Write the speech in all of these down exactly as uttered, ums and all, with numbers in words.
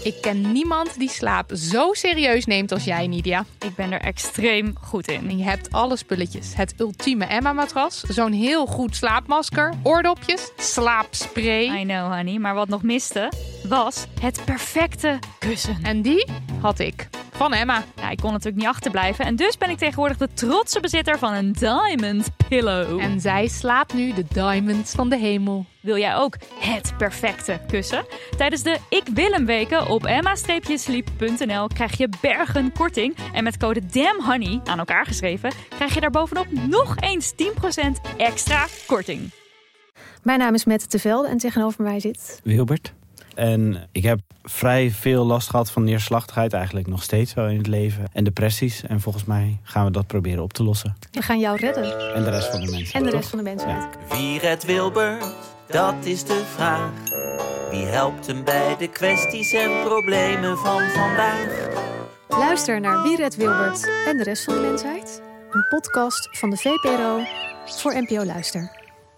Ik ken niemand die slaap zo serieus neemt als jij, Nidia. Ik ben er extreem goed in. En je hebt alle spulletjes. Het ultieme Emma-matras, zo'n heel goed slaapmasker, oordopjes, slaapspray. I know, honey. Maar wat nog miste, was het perfecte kussen. En die had ik. Van Emma. Ja, ik kon natuurlijk niet achterblijven. En dus ben ik tegenwoordig de trotse bezitter van een Diamond Pillow. En zij slaapt nu de diamonds van de hemel. Wil jij ook het perfecte kussen? Tijdens de Ik Wil Hem weken op emma sleep punt n l krijg je bergen korting. En met code DAMNHONEY, aan elkaar geschreven, krijg je daar bovenop nog eens tien procent extra korting. Mijn naam is Mette te Velde en tegenover mij zit Wilbert. En ik heb vrij veel last gehad van neerslachtigheid, eigenlijk nog steeds wel in het leven. En depressies. En volgens mij gaan we dat proberen op te lossen. We gaan jou redden. En de rest van de mensen. En de toch? rest van de mensheid. Ja. Wie redt Wilbert? Dat is de vraag. Wie helpt hem bij de kwesties en problemen van vandaag? Luister naar Wie redt Wilbert en de rest van de mensheid. Een podcast van de V P R O voor N P O Luister.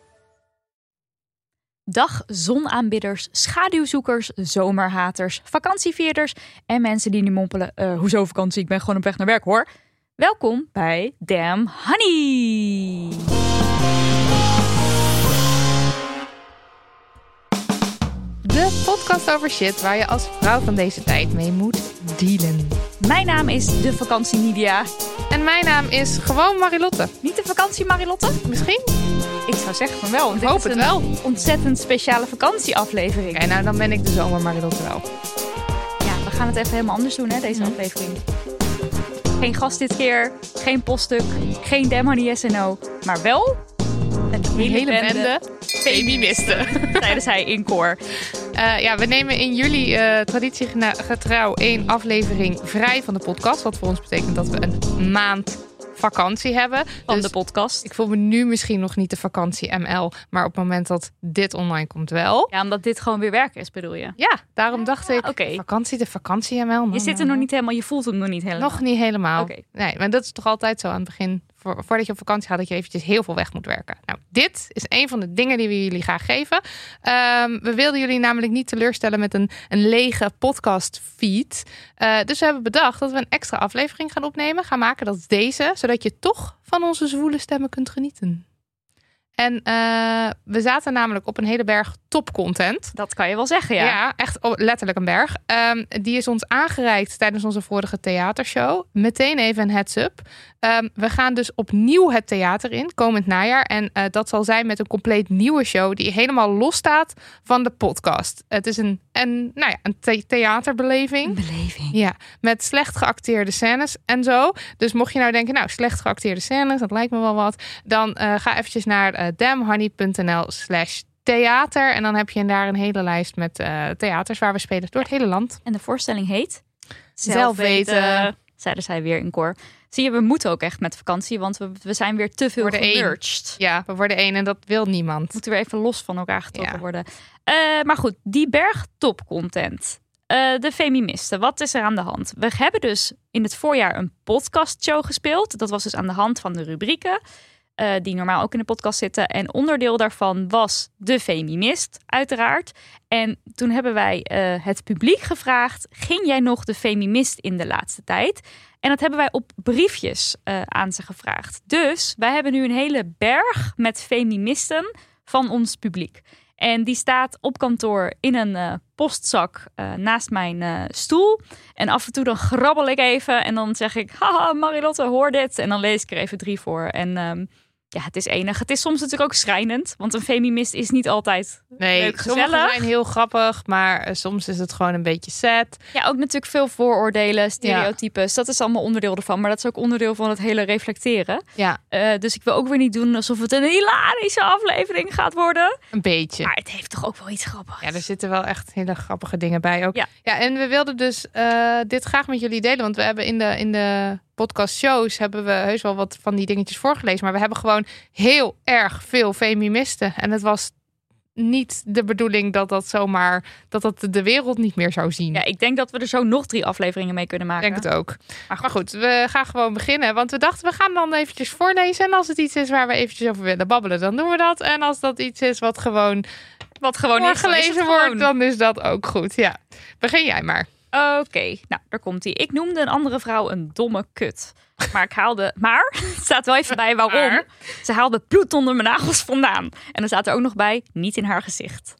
Dag zonaanbidders, schaduwzoekers, zomerhaters, vakantievierders en mensen die nu mompelen, uh, hoezo vakantie, ik ben gewoon op weg naar werk hoor. Welkom bij Damn Honey. De podcast over shit waar je als vrouw van deze tijd mee moet dealen. Mijn naam is de vakantie Nidia. En mijn naam is gewoon Marilotte. Niet de vakantie Marilotte? Misschien? Ik zou zeggen van wel. Ik hoop het wel. Een ontzettend speciale vakantieaflevering. Oké, nou dan ben ik de zomer Marilotte wel. Ja, we gaan het even helemaal anders doen hè, deze Mm. aflevering. Geen gast dit keer, geen poststuk, geen Damn Honey yes en no. Maar wel een hele, Hele bende, bende feministen. tijdens hij in koor. Uh, ja, we nemen in juli uh, traditiegetrouw één aflevering vrij van de podcast. Wat voor ons betekent dat we een maand vakantie hebben. Van dus de podcast. ik voel me nu misschien nog niet de vakantie M L. Maar op het moment dat dit online komt wel. Ja, omdat dit gewoon weer werk is, bedoel je? Ja, daarom dacht ik, Oké. vakantie, de vakantie M L. Je zit er nog niet helemaal, je voelt hem nog niet helemaal. Nog niet helemaal. Oké. Nee, maar dat is toch altijd zo aan het begin. Voor, voordat je op vakantie gaat, dat je eventjes heel veel weg moet werken. Nou, dit is een van de dingen die we jullie graag geven. Um, we wilden jullie namelijk niet teleurstellen met een, een lege podcast feed. Uh, dus we hebben bedacht dat we een extra aflevering gaan opnemen. Gaan maken, dat is deze. Zodat je toch van onze zwoele stemmen kunt genieten. En uh, we zaten namelijk op een hele berg topcontent. Dat kan je wel zeggen, ja. Ja, echt letterlijk een berg. Um, die is ons aangereikt tijdens onze vorige theatershow. Meteen even een heads-up. Um, we gaan dus opnieuw het theater in, komend najaar. En uh, dat zal zijn met een compleet nieuwe show die helemaal los staat van de podcast. Het is een, een, nou ja, een the- theaterbeleving. Een beleving. Ja, met slecht geacteerde scènes en zo. Dus mocht je nou denken, nou, slecht geacteerde scènes, dat lijkt me wel wat. Dan uh, ga eventjes naar uh, damnhoney punt n l slash theater. En dan heb je daar een hele lijst met uh, theaters waar we spelen door het hele land. En de voorstelling heet? Zelf weten. Zeiden zij weer in koor. Zie je, we moeten ook echt met vakantie, want we, we zijn weer te veel Worden één. gemerged. Ja, we worden één en dat wil niemand. Moeten weer even los van elkaar getrokken Ja. worden. Uh, maar goed, die berg topcontent. Uh, de Feministen, wat is er aan de hand? We hebben dus in het voorjaar een podcastshow gespeeld. Dat was dus aan de hand van de rubrieken. Uh, die normaal ook in de podcast zitten. En onderdeel daarvan was de Feminist, uiteraard. En toen hebben wij uh, het publiek gevraagd, ging jij nog de Feminist in de laatste tijd? En dat hebben wij op briefjes uh, aan ze gevraagd. Dus wij hebben nu een hele berg met feministen van ons publiek. En die staat op kantoor in een uh, postzak uh, naast mijn uh, stoel. En af en toe dan grabbel ik even en dan zeg ik, haha Marilotte, hoor dit. En dan lees ik er even drie voor. En um, ja, het is enig. Het is soms natuurlijk ook schrijnend. Want een feminist is niet altijd Nee, leuk, sommige gezellig. zijn heel grappig, maar uh, soms is het gewoon een beetje sad. Ja, ook natuurlijk veel vooroordelen, stereotypes. Ja. Dat is allemaal onderdeel ervan. Maar dat is ook onderdeel van het hele reflecteren. Ja, Uh, dus ik wil ook weer niet doen alsof het een hilarische aflevering gaat worden. een beetje. Maar het heeft toch ook wel iets grappigs. Ja, er zitten wel echt hele grappige dingen bij ook. Ja. Ja, en we wilden dus uh, dit graag met jullie delen. Want we hebben in de, in de podcast shows hebben we heus wel wat van die dingetjes voorgelezen. Maar we hebben gewoon heel erg veel feministen. En het was niet de bedoeling dat dat zomaar, dat dat de wereld niet meer zou zien. Ja, ik denk dat we er zo nog drie afleveringen mee kunnen maken. Ik denk het ook. Maar goed, we gaan gewoon beginnen. Want we dachten, we gaan dan eventjes voorlezen. En als het iets is waar we eventjes over willen babbelen, dan doen we dat. En als dat iets is wat gewoon, Wat gewoon is, dan is voorgelezen het wordt, gewoon. dan is dat ook goed. Ja, begin jij maar. Oké, okay, nou, daar komt hij. Ik noemde een andere vrouw een domme kut. Maar ik haalde... Maar, het staat wel even bij waarom. Maar. Ze haalde bloed onder mijn nagels vandaan. En dan staat er ook nog bij, niet in haar gezicht.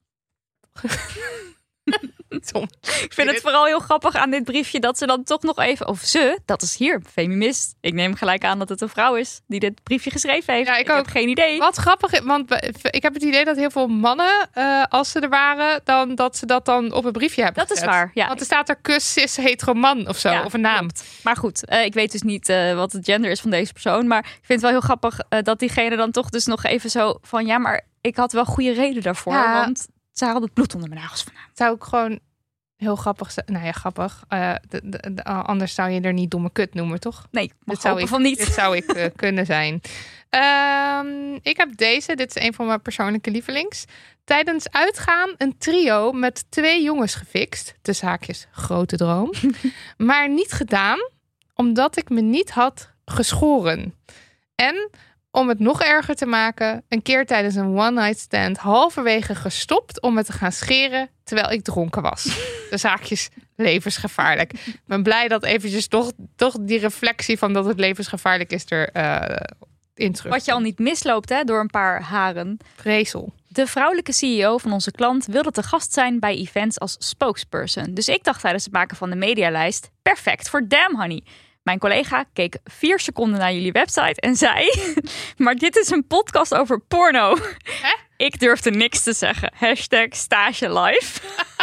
Tom. Ik vind het vooral heel grappig aan dit briefje dat ze dan toch nog even... Of ze, dat is hier, feminist. Ik neem gelijk aan dat het een vrouw is die dit briefje geschreven heeft. Ja, ik, ik ook. heb geen idee. Wat grappig, want ik heb het idee dat heel veel mannen, uh, als ze er waren, dan dat ze dat dan op een briefje hebben Dat gezet. is waar, ja. Want er staat er kus, cis, hetero man of zo, Ja, of een naam. Klopt. Maar goed, uh, ik weet dus niet uh, wat het gender is van deze persoon. Maar ik vind het wel heel grappig uh, dat diegene dan toch dus nog even zo van... Ja, maar ik had wel goede reden daarvoor, Ja. want ze haalde het bloed onder mijn nagels vandaan. Zou ik gewoon... Heel grappig. Nou ja, grappig. Uh, de, de, de, anders zou je er niet domme kut noemen, toch? Nee, dit zou ik van niet. Dit zou ik uh, kunnen zijn. Um, ik heb deze. Dit is een van mijn persoonlijke lievelings. Tijdens uitgaan een trio met twee jongens gefixt. Tussen haakjes, grote droom. Maar niet gedaan, omdat ik me niet had geschoren. En... om het nog erger te maken, een keer tijdens een one-night stand halverwege gestopt om het te gaan scheren terwijl ik dronken was. De zaakjes levensgevaarlijk. Ik ben blij dat eventjes toch, toch die reflectie van dat het levensgevaarlijk is er uh, in terug. Wat je al niet misloopt hè, door een paar haren. Vrezel. De vrouwelijke C E O van onze klant wilde te gast zijn bij events als spokesperson. Dus ik dacht tijdens het maken van de medialijst, perfect voor Damn Honey. Mijn collega keek vier seconden naar jullie website en zei... maar dit is een podcast over porno. Hè? Ik durfde niks te zeggen. Hashtag stage live.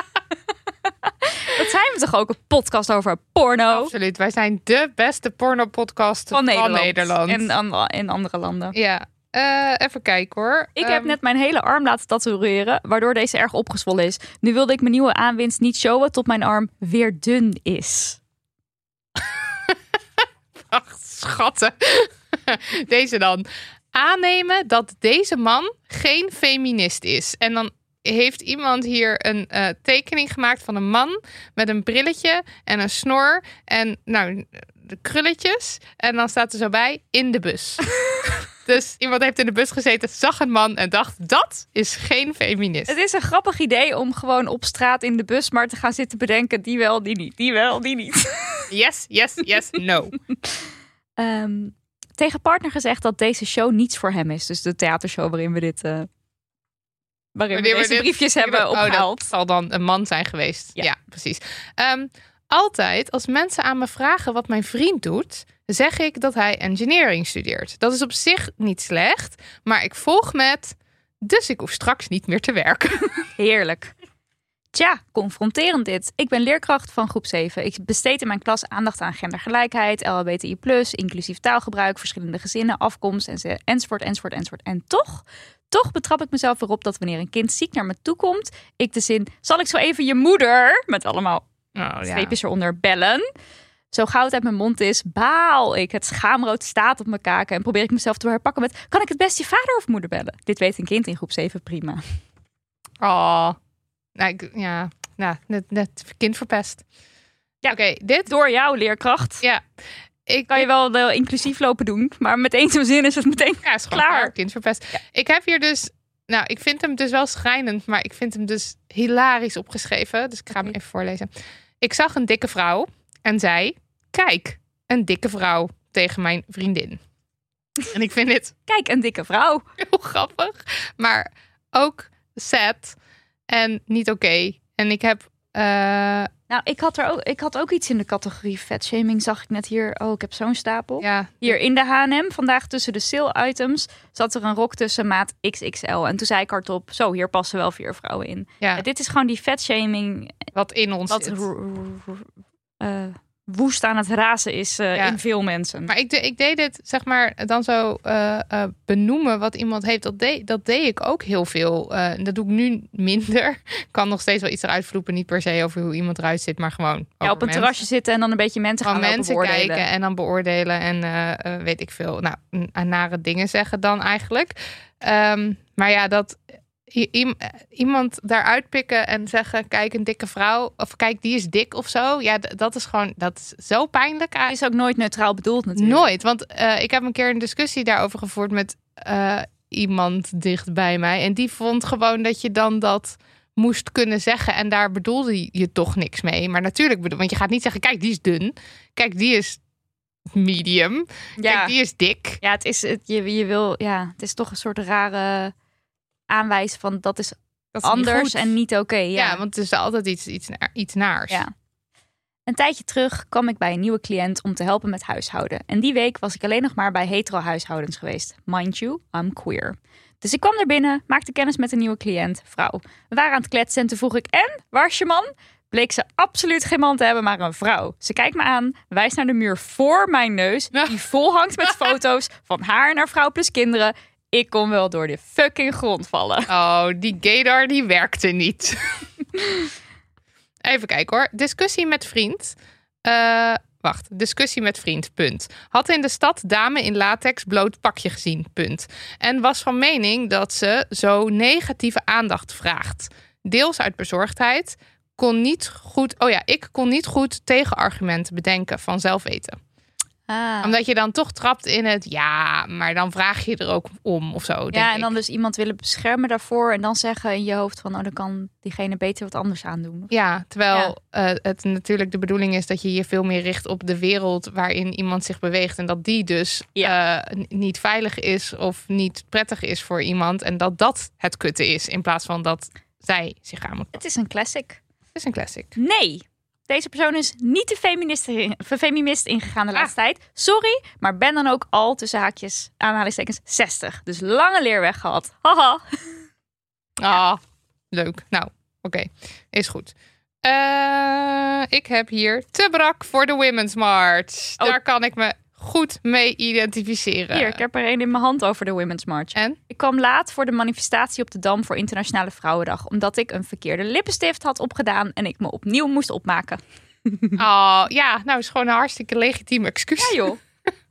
Dat zijn we toch ook, een podcast over porno? Absoluut. Wij zijn de beste porno-podcast van, van Nederland. Van Nederland. En an- in andere landen. Ja. Uh, even kijken hoor. Ik um, heb net mijn hele arm laten tatoeëren, waardoor deze erg opgezwollen is. Nu wilde ik mijn nieuwe aanwinst niet showen tot mijn arm weer dun is. Ach, schatten. Deze dan. Aannemen dat deze man geen feminist is. En dan heeft iemand hier een uh, tekening gemaakt van een man met een brilletje en een snor en nou de krulletjes. En dan staat er zo bij in de bus. Dus iemand heeft in de bus gezeten, zag een man en dacht, dat is geen feminist. Het is een grappig idee om gewoon op straat in de bus maar te gaan zitten bedenken, die wel, die niet, die wel, die niet. Yes, yes, yes, no. Um, tegen partner gezegd dat deze show niets voor hem is. Dus de theatershow waarin we dit... Uh, waarin we deze dit, briefjes hebben we, opgehaald. Oh, dat zal dan een man zijn geweest. Ja, ja precies. Um, altijd als mensen aan me vragen wat mijn vriend doet, zeg ik dat hij engineering studeert. Dat is op zich niet slecht, maar ik volg met, dus ik hoef straks niet meer te werken. Heerlijk. Tja, confronterend dit. Ik ben leerkracht van groep zeven. Ik besteed in mijn klas aandacht aan gendergelijkheid, L H B T I plus, inclusief taalgebruik, verschillende gezinnen, afkomst, enzovoort, enzovoort, enzovoort. En toch, toch betrap ik mezelf erop dat wanneer een kind ziek naar me toe komt, ik de zin, zal ik zo even je moeder, met allemaal oh, streepjes ja. eronder, bellen. Zo gauw het uit mijn mond is, baal ik. Het schaamrood staat op mijn kaken en probeer ik mezelf te herpakken met, kan ik het best je vader of moeder bellen? Dit weet een kind in groep zeven prima. Oh, nou, ik, ja, nou, net, net kind verpest. Ja, oké, okay, dit door jou leerkracht. Ja, ik kan je wel uh, inclusief lopen doen, maar meteen zo'n zin is het meteen ja, is klaar. klaar. Kind verpest. Ja. Ik heb hier dus, nou, ik vind hem dus wel schrijnend, maar ik vind hem dus hilarisch opgeschreven. Dus ik ga okay. hem even voorlezen. Ik zag een dikke vrouw en zei, kijk, een dikke vrouw tegen mijn vriendin. En ik vind dit... Kijk, een dikke vrouw. Heel grappig, maar ook sad en niet oké. Okay. En ik heb... Uh... Nou, ik had, er ook, ik had ook iets in de categorie vetshaming, zag ik net hier. Oh, ik heb zo'n stapel. Ja. Hier in de H en M, vandaag tussen de sale items, zat er een rok tussen maat X X L. En toen zei ik hardop, zo, hier passen wel vier vrouwen in. Ja. Uh, dit is gewoon die vetshaming. Wat in ons wat zit. R- r- r- uh, woest aan het razen is uh, ja. in veel mensen. Maar ik, de, ik deed dit, zeg maar, dan zo uh, uh, benoemen wat iemand heeft. Dat deed, dat deed ik ook heel veel. Uh, dat doe ik nu minder. Ik kan nog steeds wel iets eruit vloepen. Niet per se over hoe iemand eruit zit, maar gewoon ja, op een mensen. terrasje zitten en dan een beetje mensen gaan mensen beoordelen. kijken en dan beoordelen en uh, uh, weet ik veel. Nou, nare dingen zeggen dan eigenlijk. Um, maar ja, dat... I- iemand daaruit pikken en zeggen, kijk, een dikke vrouw, of kijk, die is dik of zo. Ja, d- dat is gewoon, dat is zo pijnlijk. Het is ook nooit neutraal bedoeld natuurlijk. Nooit, want uh, ik heb een keer een discussie daarover gevoerd met uh, iemand dicht bij mij. En die vond gewoon dat je dan dat moest kunnen zeggen. En daar bedoelde je toch niks mee. Maar natuurlijk, bedoel, want je gaat niet zeggen, kijk, die is dun. Kijk, die is medium. Ja. Kijk, die is dik. Ja, het is, het, je, je wil, ja, het is toch een soort rare aanwijzen van dat is, Dat is niet anders goed. en niet oké. Ja. ja. want het is altijd iets, iets, naar, iets naars. Ja. Een tijdje terug kwam ik bij een nieuwe cliënt om te helpen met huishouden. En die week was ik alleen nog maar bij hetero huishoudens geweest. Mind you, I'm queer. Dus ik kwam er binnen, maakte kennis met een nieuwe cliënt, vrouw. We waren aan het kletsen en toen vroeg ik, en, waar is je man? Bleek ze absoluut geen man te hebben, maar een vrouw. Ze kijkt me aan, wijst naar de muur voor mijn neus, die vol hangt met foto's van haar en haar vrouw plus kinderen. Ik kon wel door de fucking grond vallen. Oh, die gaydar die werkte niet. Even kijken hoor. Discussie met vriend. Uh, wacht, discussie met vriend, punt. Had in de stad dame in latex bloot pakje gezien, punt. En was van mening dat ze zo negatieve aandacht vraagt. Deels uit bezorgdheid. Kon niet goed, oh ja, ik kon niet goed tegenargumenten bedenken van zelfweten. Ah. Omdat je dan toch trapt in het, ja, maar dan vraag je er ook om of zo. Denk Ja, en ik. dan dus iemand willen beschermen daarvoor en dan zeggen in je hoofd van, oh, dan kan diegene beter wat anders aandoen. Ja, terwijl ja. Uh, het natuurlijk de bedoeling is dat je je veel meer richt op de wereld waarin iemand zich beweegt. En dat die dus ja. uh, niet veilig is of niet prettig is voor iemand. En dat dat het kutte is in plaats van dat zij zich aan moet. Het is een classic. Het is een classic. Nee, deze persoon is niet de feminist, feminist ingegaan de laatste ah. tijd. Sorry, maar ben dan ook al tussen haakjes, aanhalingstekens, zestig. Dus lange leerweg gehad. Haha. Ah, leuk. Nou, oké. Okay. Is goed. Uh, ik heb hier te brak voor de Women's March. Oh. Daar kan ik me goed mee identificeren. Hier, ik heb er een in mijn hand over de Women's March. En? Ik kwam laat voor de manifestatie op de Dam voor Internationale Vrouwendag. Omdat ik een verkeerde lippenstift had opgedaan en ik me opnieuw moest opmaken. Oh, ja. Nou, is gewoon een hartstikke legitiem excuus. Ja, joh.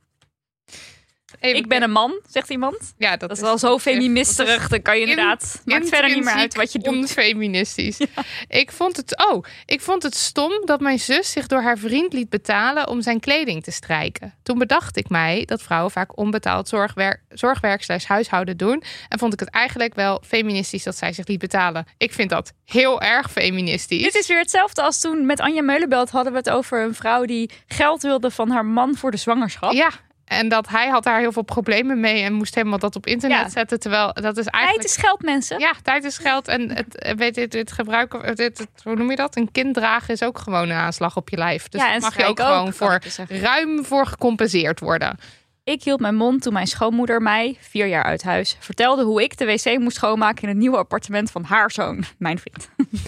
Even ik ben een man, zegt iemand. Ja, dat, dat is is wel zo feministerig. Dan kan je inderdaad. In, maakt verder niet meer uit wat je doet. Onfeministisch. Ja. Ik vond het. Oh, ik vond het stom dat mijn zus zich door haar vriend liet betalen om zijn kleding te strijken. Toen bedacht ik mij dat vrouwen vaak onbetaald zorgwerk, zorgwerk slash huishouden doen. En vond ik het eigenlijk wel feministisch dat zij zich liet betalen. Ik vind dat heel erg feministisch. Dit is weer hetzelfde als toen met Anja Meulenbelt hadden we het over een vrouw die geld wilde van haar man voor de zwangerschap. Ja. En dat hij had daar heel veel problemen mee en moest helemaal dat op internet ja. zetten. Terwijl dat is eigenlijk... Tijd is geld, mensen. Ja, tijd is geld. En het, weet je, het gebruiken, het, het, hoe noem je dat? Een kind dragen is ook gewoon een aanslag op je lijf. Dus ja, daar mag je ook, ook gewoon voor ruim voor gecompenseerd worden. Ik hield mijn mond toen mijn schoonmoeder mij, vier jaar uit huis, vertelde hoe ik de wc moest schoonmaken in het nieuwe appartement van haar zoon, mijn vriend.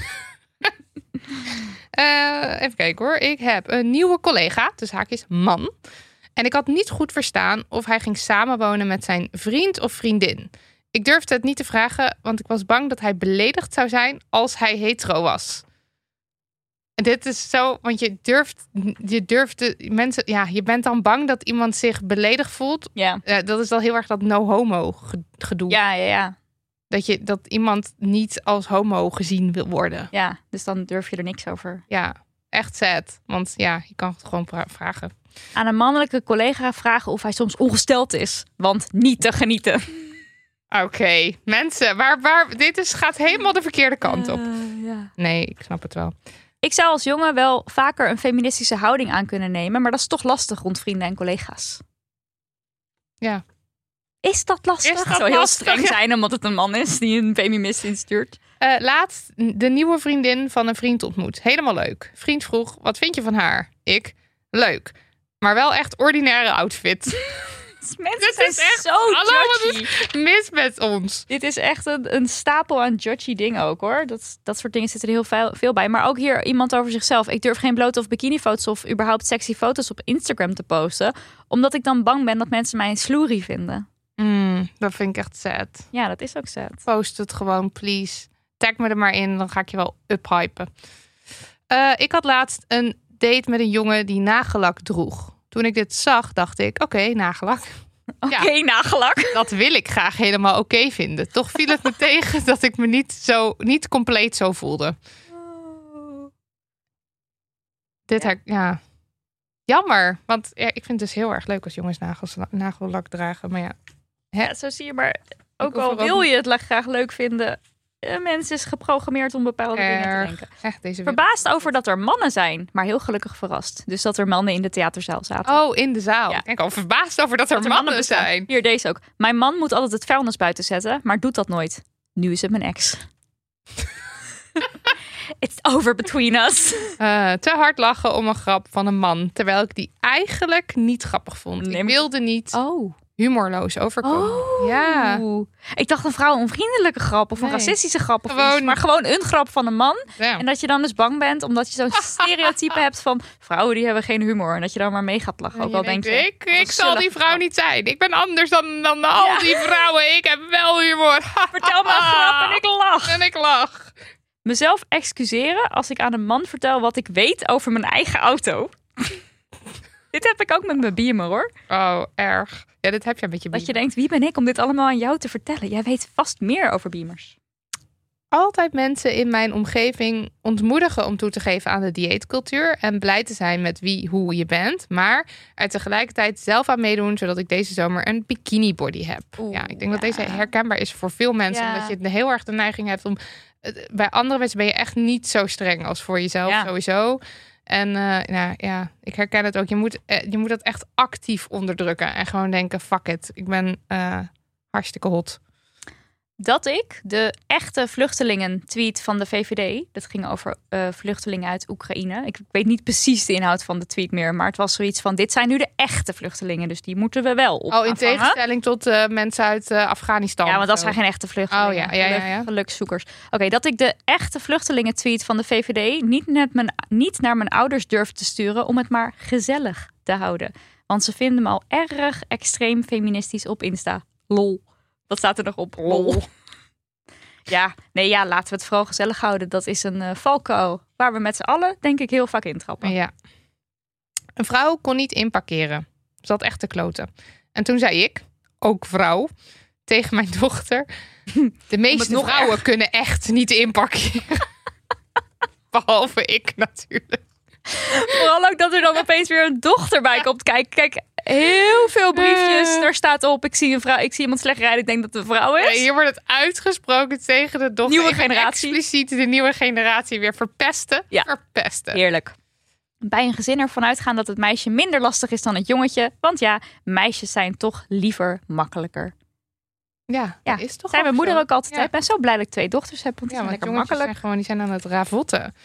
uh, even kijken hoor. Ik heb een nieuwe collega, dus haakjes man. En ik had niet goed verstaan of hij ging samenwonen met zijn vriend of vriendin. Ik durfde het niet te vragen, want ik was bang dat hij beledigd zou zijn als hij hetero was. En dit is zo, want je durft, je durft de mensen, ja, je bent dan bang dat iemand zich beledigd voelt. Ja. Uh, dat is wel heel erg dat no-homo gedoe. Ja, ja, ja. Dat je dat iemand niet als homo gezien wil worden. Ja, dus dan durf je er niks over. Ja, echt sad. Want ja, je kan het gewoon vragen. Aan een mannelijke collega vragen of hij soms ongesteld is. Want niet te genieten. Oké, okay. Mensen, waar, waar, dit is, gaat helemaal de verkeerde kant op. Uh, ja. Nee, ik snap het wel. Ik zou als jongen wel vaker een feministische houding aan kunnen nemen. Maar dat is toch lastig rond vrienden en collega's. Ja. Is dat lastig? Is dat het zou heel lastig, streng ja. zijn omdat het een man is die een feminist instuurt. Uh, laatst de nieuwe vriendin van een vriend ontmoet. Helemaal leuk. Vriend vroeg, wat vind je van haar? Ik, leuk. Maar wel echt ordinaire outfit. Mensen dit zijn is echt zo hallo, judgy. Wat is mis met ons? Dit is echt een, een stapel aan judgy dingen ook hoor. Dat, dat soort dingen zitten er heel veel, veel bij. Maar ook hier iemand over zichzelf. Ik durf geen blote of bikinifoto's of überhaupt sexy foto's op Instagram te posten. Omdat ik dan bang ben dat mensen mij een sloerie vinden. Mm, dat vind ik echt sad. Ja, dat is ook sad. Post het gewoon, please. Tag me er maar in, dan ga ik je wel uphypen. Uh, ik had laatst een date met een jongen die nagellak droeg. Toen ik dit zag, dacht ik, oké, okay, nagellak. Oké, okay, ja, nagellak. Dat wil ik graag helemaal oké okay vinden. Toch viel het me tegen dat ik me niet, zo, niet compleet zo voelde. Oh. Dit, ja. Her, ja. Jammer, want ja, ik vind het dus heel erg leuk als jongens nagels, nagellak dragen. Maar ja. ja, zo zie je maar. Ook al wil je het graag leuk vinden, Een mens is geprogrammeerd om bepaalde dingen te Erg. denken. Echt, deze Verbaasd over dat er mannen zijn, maar heel gelukkig verrast. Dus dat er mannen in de theaterzaal zaten. Oh, in de zaal. Ja. Ik denk al verbaasd over dat er, Dat er mannen, bestaan. zijn. Hier, deze ook. Mijn man moet altijd het vuilnis buiten zetten, maar doet dat nooit. Nu is het mijn ex. It's over between us. Uh, te hard lachen om een grap van een man. Terwijl ik die eigenlijk niet grappig vond. Nee, ik maar- wilde niet Oh. humorloos overkomen. Oh. Ja. Ik dacht een vrouw onvriendelijke grap of een Nee. racistische grap. Of Gewoon- iets, maar gewoon een grap van een man. Ja. En dat je dan dus bang bent, omdat je zo'n stereotype hebt van vrouwen die hebben geen humor. En dat je dan maar mee gaat lachen. Ook En al je denk denkt, je, ik, wat een ik zal die zullige vrouw grap. niet zijn. Ik ben anders dan, dan al Ja. die vrouwen. Ik heb wel humor. Vertel me een grap en ik lach. En ik lach. Mezelf excuseren als ik aan een man vertel wat ik weet over mijn eigen auto. Dit heb ik ook met mijn Beamer hoor. Oh, erg. Ja, dit heb je met je Dat je Beamer. denkt, wie ben ik om dit allemaal aan jou te vertellen? Jij weet vast meer over Beamers. Altijd mensen in mijn omgeving ontmoedigen om toe te geven aan de dieetcultuur en blij te zijn met wie, hoe je bent, maar er tegelijkertijd zelf aan meedoen, zodat ik deze zomer een bikini body heb. Oeh, ja, ik denk dat ja. deze herkenbaar is voor veel mensen, Ja. omdat je heel erg de neiging hebt om, bij andere mensen ben je echt niet zo streng als voor jezelf Ja. sowieso. En uh, nou, ja, ik herken het ook. Je moet, eh, je moet dat echt actief onderdrukken en gewoon denken, fuck it, ik ben uh, hartstikke hot. Dat ik de echte vluchtelingen-tweet van de V V D... dat ging over uh, vluchtelingen uit Oekraïne. Ik weet niet precies de inhoud van de tweet meer... maar het was zoiets van, dit zijn nu de echte vluchtelingen... dus die moeten we wel op. Oh, in tegenstelling tot uh, mensen uit uh, Afghanistan. Ja, want dat zo. zijn geen echte vluchtelingen. Oh, ja, ja, ja, ja. Gelukszoekers. Oké, okay, dat ik de echte vluchtelingen-tweet van de V V D... Niet, net mijn, niet naar mijn ouders durf te sturen... om het maar gezellig te houden. Want ze vinden me al erg extreem feministisch op Insta. Lol. Dat staat er nog op. Lol. Ja, nee, ja, laten we het vooral gezellig houden. Dat is een uh, valkuil waar we met z'n allen, denk ik, heel vaak intrappen. Ja. Een vrouw kon niet inparkeren. Ze had echt te kloten. En toen zei ik, ook vrouw, tegen mijn dochter... De meeste nog vrouwen erg. kunnen echt niet inparkeren. Behalve ik natuurlijk. Vooral ook dat er dan opeens weer een dochter bij komt kijken. Kijk, heel veel briefjes. Er staat op, ik zie een vrouw, ik zie iemand slecht rijden. Ik denk dat het een vrouw is. Ja, hier wordt het uitgesproken tegen de dochter. Nieuwe Ik ben generatie. expliciet de nieuwe generatie weer verpesten. Ja. Verpesten. Heerlijk. Bij een gezin ervan uitgaan dat het meisje minder lastig is dan het jongetje. Want ja, meisjes zijn toch liever makkelijker. Ja, Ja, dat is toch Zijn mijn ook moeder zo. ook altijd. Ja. Ik ben zo blij dat ik twee dochters heb. Want die Ja, zijn want lekker jongetjes makkelijk. zijn gewoon, die zijn aan het ravotten.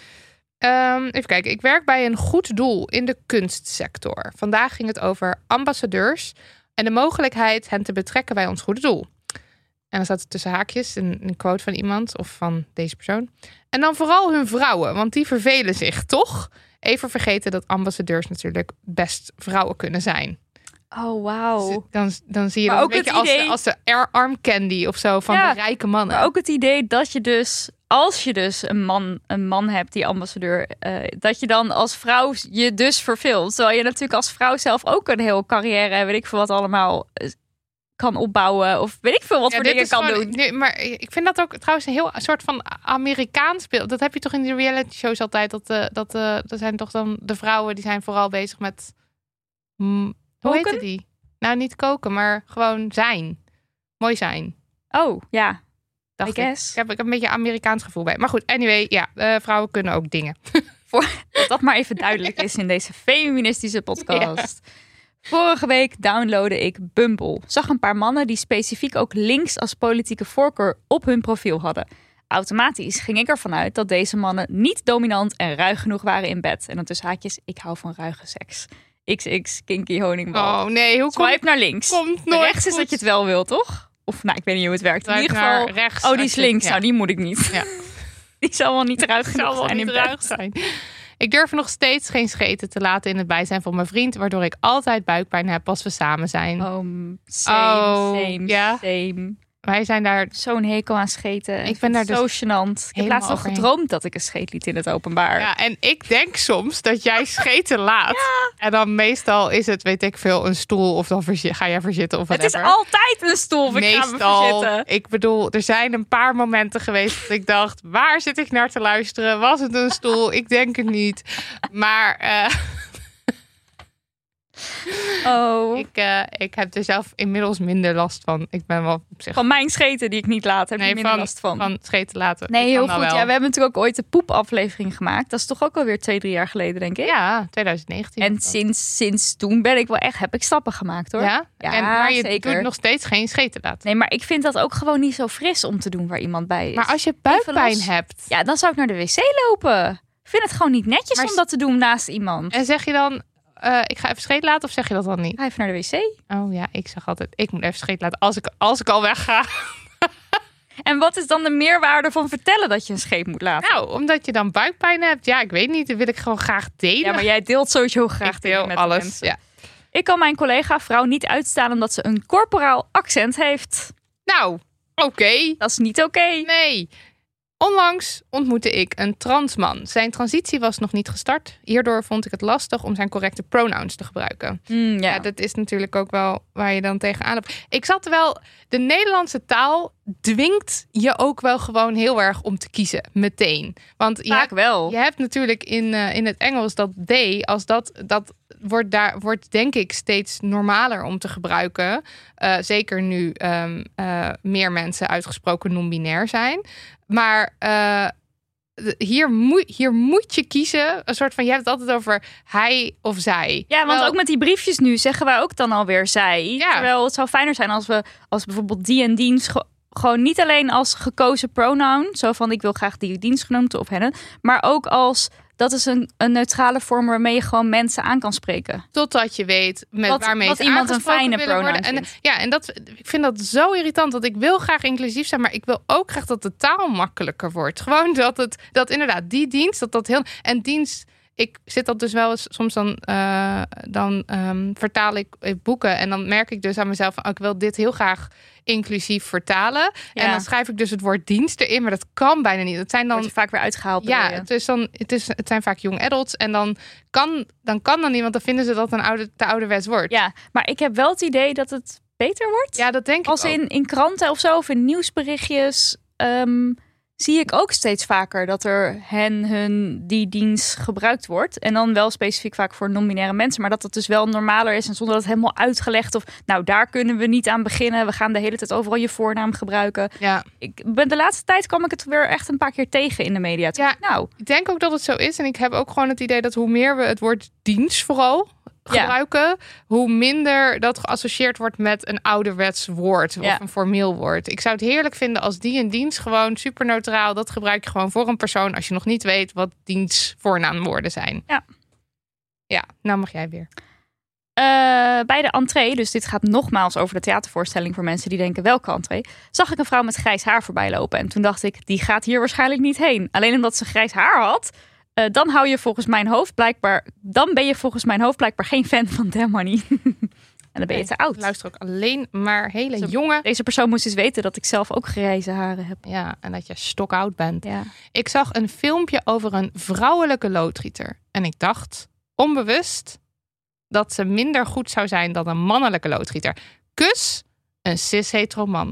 Um, even kijken, ik werk bij een goed doel in de kunstsector. Vandaag ging het over ambassadeurs en de mogelijkheid hen te betrekken bij ons goede doel. En dan staat er tussen haakjes een, een quote van iemand of van deze persoon. En dan vooral hun vrouwen, want die vervelen zich toch. Even vergeten dat ambassadeurs natuurlijk best vrouwen kunnen zijn. Oh, wauw. Dan, dan zie je Maar dat een ook beetje het als, idee- de, als de air- arm candy of zo van Ja, de rijke mannen. Maar ook het idee dat je dus, als je dus een man, een man hebt die ambassadeur, uh, dat je dan als vrouw je dus verveelt. Terwijl je natuurlijk als vrouw zelf ook een heel carrière en weet ik veel wat allemaal uh, kan opbouwen. Of weet ik veel wat Ja, voor dit dingen is kan gewoon- doen. nee, maar ik vind dat ook trouwens een heel soort van Amerikaans beeld. Dat heb je toch in die reality shows altijd. Dat, uh, dat, uh, dat zijn toch dan de vrouwen die zijn vooral bezig met... Mm, hoe Koken? heette die? Nou, niet koken, maar gewoon zijn. Mooi zijn. Oh, ja. Dacht I ik. guess. Ik heb, ik heb een beetje Amerikaans gevoel bij. Maar goed, anyway, ja, uh, vrouwen kunnen ook dingen. Dat dat maar even duidelijk is in deze feministische podcast. Vorige week downloadde ik Bumble. Zag een paar mannen die specifiek ook links als politieke voorkeur op hun profiel hadden. Automatisch ging ik ervan uit dat deze mannen niet dominant en ruig genoeg waren in bed. En dan tussen haakjes, ik hou van ruige seks. X X, kinky honingbal. Oh nee, hoe Swipe komt naar links. komt nooit Rechts is goed. dat je het wel wil, toch? Of nou, ik weet niet hoe het werkt. In Swipe ieder naar geval, rechts oh, die als is je- links. ja. Nou, die moet ik niet. Ja. Die zal wel niet ruig Het genoeg zal wel zijn in niet bed. ruig zijn. Ik durf nog steeds geen scheten te laten in het bijzijn van mijn vriend, waardoor ik altijd buikpijn heb als we samen zijn. Oh, same, Oh, same, ja. same. Wij zijn daar. Zo'n hekel aan scheten. Ik ben daar zo dus gênant. Ik heb helemaal laatst nog overheen. gedroomd dat ik een scheet liet in het openbaar. Ja, en ik denk soms dat jij scheten laat. En dan meestal is het, weet ik veel, een stoel of dan verzi- ga jij verzitten of Het is whatever. altijd een stoel. Of ik ga me Meestal. verzitten. Ik bedoel, er zijn een paar momenten geweest dat ik dacht, waar zit ik naar te luisteren? Was het een stoel? Ik denk het niet. Maar. eh, Oh. Ik, uh, ik heb er zelf inmiddels minder last van. Ik ben wel op zich... Van mijn scheten die ik niet laat, heb nee, je minder van, last van. van scheten laten. Nee, Ik heel kan goed. nou Ja, wel. we hebben natuurlijk ook ooit de poepaflevering gemaakt. Dat is toch ook alweer twee, drie jaar geleden, denk ik. Ja, twintig negentien. En sinds, sinds toen ben ik wel echt, heb ik stappen gemaakt, hoor. Ja? Ja, en, maar je zeker. doet nog steeds geen scheten laten. Nee, maar ik vind dat ook gewoon niet zo fris om te doen waar iemand bij is. Maar als je Even buikpijn los. hebt... Ja, dan zou ik naar de wc lopen. Ik vind het gewoon niet netjes Maar om dat te doen naast iemand. En zeg je dan... Uh, ik ga even scheet laten of zeg je dat dan niet? Ga even naar de wc. Oh ja, ik zeg altijd... Ik moet even scheet laten als ik, als ik al wegga. En wat is dan de meerwaarde van vertellen dat je een scheet moet laten? Nou, omdat je dan buikpijn hebt. Ja, ik weet niet. Dat wil ik gewoon graag delen. Ja, maar jij deelt sowieso graag ik deel dingen met alles. mensen. Ja. Ik kan mijn collega vrouw niet uitstaan omdat ze een corporaal accent heeft. Nou, oké. Okay. Dat is niet oké. Okay. Nee. Onlangs ontmoette ik een transman. Zijn transitie was nog niet gestart. Hierdoor vond ik het lastig om zijn correcte pronouns te gebruiken. Mm, ja. ja, dat is natuurlijk ook wel waar je dan tegenaan loopt. Ik zat wel... De Nederlandse taal dwingt je ook wel gewoon heel erg om te kiezen. Meteen. Want je Vaak hebt, wel. Je hebt natuurlijk in, uh, in het Engels dat they, als dat... dat wordt, daar, wordt denk ik steeds normaler om te gebruiken. Uh, zeker nu um, uh, meer mensen uitgesproken non-binair zijn. Maar uh, hier, moet, hier moet je kiezen. Een soort van, je hebt het altijd over hij of zij. Ja, want Wel, ook met die briefjes nu zeggen wij ook dan alweer zij. Ja. Terwijl het zou fijner zijn als we als bijvoorbeeld die en dienst gewoon niet alleen als gekozen pronoun. Zo van ik wil graag die dienst genoemd of hen. Maar ook als... Dat is een, een neutrale vorm waarmee je gewoon mensen aan kan spreken. Totdat je weet met wat, waarmee wat ze iemand een aangesproken fijne willen pronoun worden. En, vindt. ja, en dat, ik vind dat zo irritant. Dat ik wil graag inclusief zijn, maar ik wil ook graag dat de taal makkelijker wordt. Gewoon dat het, dat inderdaad die dienst, dat dat heel... En dienst... Ik zit dat dus wel eens, soms dan, uh, dan um, vertaal ik boeken en dan merk ik dus aan mezelf van, oh, ik wil dit heel graag inclusief vertalen. Ja. En dan schrijf ik dus het woord dienst erin, maar dat kan bijna niet. Dat zijn dan wordt vaak weer uitgehaald. Ja, het, is dan, het, is, het zijn vaak young adults en dan kan dan, kan dan niet, want dan vinden ze dat een oude, te ouderwets woord. Ja, maar ik heb wel het idee dat het beter wordt. Ja, dat denk ik Als ook. in, in kranten of zo, of in nieuwsberichtjes... Um, zie ik ook steeds vaker dat er hen, hun, die dienst gebruikt wordt. En dan wel specifiek vaak voor non-binaire mensen. Maar dat het dus wel normaler is en zonder dat het helemaal uitgelegd. Of nou, daar kunnen we niet aan beginnen. We gaan de hele tijd overal je voornaam gebruiken. Ja. Ik ben de laatste tijd kwam ik het weer echt een paar keer tegen in de media. Toen ja, nou, ik denk ook dat het zo is. En ik heb ook gewoon het idee dat hoe meer we het woord dienst vooral... gebruiken, ja. hoe minder dat geassocieerd wordt met een ouderwets woord of ja. een formeel woord. Ik zou het heerlijk vinden als die en dienst gewoon super neutraal, dat gebruik je gewoon voor een persoon als je nog niet weet wat diens voornaamwoorden zijn. Ja. Ja, nou mag jij weer. Uh, bij de entree, dus dit gaat nogmaals over de theatervoorstelling voor mensen die denken welke entree, zag ik een vrouw met grijs haar voorbij lopen. En toen dacht ik, die gaat hier waarschijnlijk niet heen. Alleen omdat ze grijs haar had, Uh, dan hou je volgens mijn hoofd blijkbaar... Dan ben je volgens mijn hoofd blijkbaar geen fan van Damn Money. En dan ben je te oud. Ik luister ook alleen maar hele Zo, jonge... Deze persoon moest eens weten dat ik zelf ook grijze haren heb. Ja, en dat je stokoud bent. Ja. Ik zag een filmpje over een vrouwelijke loodgieter. En ik dacht, onbewust, dat ze minder goed zou zijn dan een mannelijke loodgieter. Kus een cis-hetero man.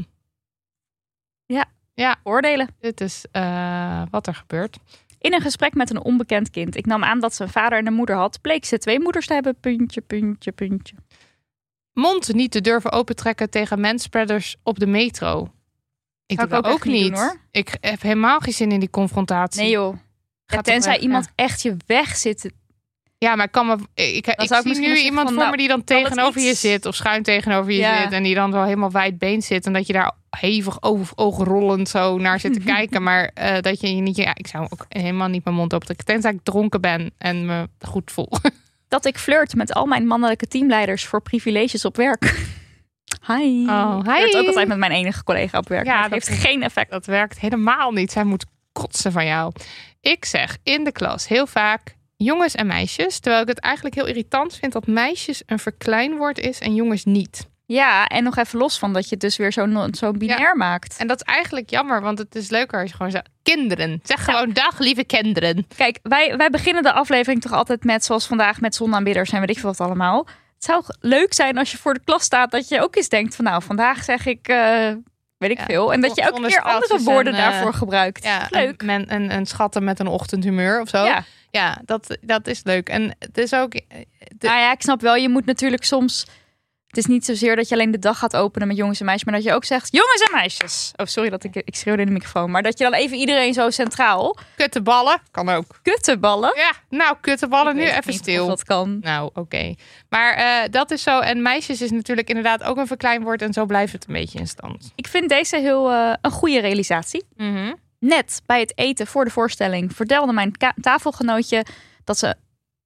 Ja, ja, oordelen. Dit is uh, wat er gebeurt. In een gesprek met een onbekend kind. Ik nam aan dat ze een vader en een moeder had. Bleek ze twee moeders te hebben. Puntje, puntje, puntje. Mond niet te durven opentrekken tegen manspreaders op de metro. Ik doe dat ook niet. Doen, hoor. Ik heb helemaal geen zin in die confrontatie. Nee joh. Ja, tenzij weg, iemand ja. echt je weg zit. Ja, maar ik kan me. Ik, ik, ik zie nu iemand voor nou, me die dan tegenover je zit of schuin tegenover je ja. zit en die dan zo helemaal wijdbeen zit en dat je daar hevig oogrolend zo naar zit te kijken, maar uh, dat je niet. Ja, ik zou ook helemaal niet mijn mond open trekken, tenzij ik dronken ben en me goed voel. Dat ik flirt met al mijn mannelijke teamleiders voor privileges op werk. Hi. Oh, hi. Ik flirt ook altijd met mijn enige collega op werk. Ja, dat, dat heeft geen effect. Dat werkt helemaal niet. Zij moet kotsen van jou. Ik zeg in de klas heel vaak jongens en meisjes. Terwijl ik het eigenlijk heel irritant vind dat meisjes een verkleinwoord is en jongens niet. Ja, en nog even los van dat je het dus weer zo, zo binair ja. maakt. En dat is eigenlijk jammer, want het is leuker als je gewoon zegt kinderen. Zeg gewoon ja. dag lieve kinderen. Kijk, wij, wij beginnen de aflevering toch altijd met zoals vandaag met zonaanbidders en weet ik veel wat allemaal. Het zou leuk zijn als je voor de klas staat dat je ook eens denkt van nou, vandaag zeg ik... Uh, weet ik ja, veel. En dat je ook een keer andere woorden en, uh, daarvoor gebruikt. Ja, leuk. En, en, en schatten met een ochtendhumeur of zo. Ja. Ja, dat, dat is leuk. En het is ook... De... Nou ja, ik snap wel, je moet natuurlijk soms... Het is niet zozeer dat je alleen de dag gaat openen met jongens en meisjes, maar dat je ook zegt, jongens en meisjes. Oh, sorry dat ik, ik schreeuwde in de microfoon. Maar dat je dan even iedereen zo centraal... Kuttenballen, kan ook. Kuttenballen? Ja, nou, kuttenballen Ik nu weet even niet stil. of dat kan. Nou, oké. Okay. Maar uh, dat is zo. En meisjes is natuurlijk inderdaad ook een verkleinwoord. En zo blijft het een beetje in stand. Ik vind deze heel uh, een goede realisatie. Mm-hmm. Net bij het eten voor de voorstelling vertelde mijn ka- tafelgenootje dat ze...